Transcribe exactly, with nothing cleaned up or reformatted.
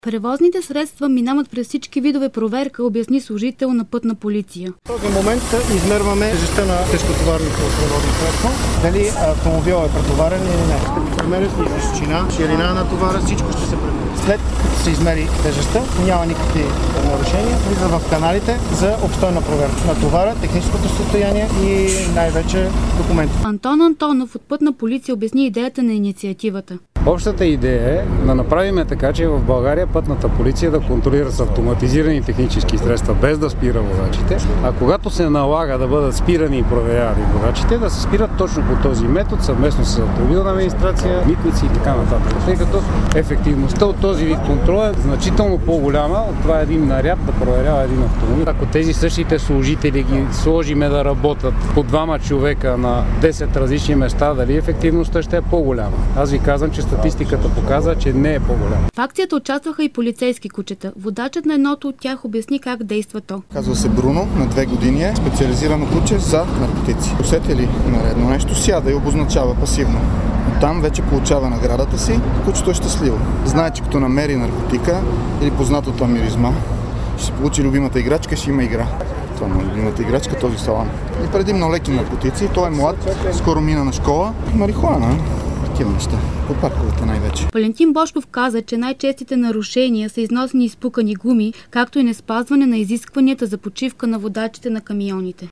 Превозните средства минават през всички видове проверка, обясни служител на Пътна полиция. В този момент измерваме тежестта на тежкотоварните превозни средства. Дали автомобил е претоварен или не. Ще го премерят и височина, ширина на товара, всичко ще се премери. След като се измери тежестта, няма никакви нарушения, влиза в каналите за обстойна проверка на товара, техническото състояние и най-вече документи. Антон Антонов от Пътна полиция обясни идеята на инициативата. Общата идея е да направим така, че в България Пътната полиция да контролира с автоматизирани технически средства, без да спира водачите, а когато се налага да бъдат спирани и проверявани водачите, да се спират точно по този метод, съвместно с автомобилна администрация, митници и така нататък. Тъй като ефективността от този вид контрол е значително по-голяма от това един наряд да проверява един автомобил. Ако тези същите служители ги сложиме да работят по двама човека на десет различни места, дали ефективността ще е по-голяма? Аз ви казвам, че статистиката показва, че не е по-голяма. В акцията участваха и полицейски кучета. Водачът на едното от тях обясни как действа то. Казва се Бруно, на две години е специализирано куче за наркотици. Усети ли наредно нещо, сяда и обозначава пасивно. Там вече получава наградата си, кучето е щастливо. Знае, че като намери наркотика или познатата миризма, ще си получи любимата играчка, ще има игра. Това е любимата играчка, този салам. И предимно леки наркотици, той е млад, скоро мина на школа. Марихуана, такива неща. По парковете най-вече. Валентин Божков каза, че най-честите нарушения са износени изпукани гуми, както и неспазване на изискванията за почивка на водачите на камионите.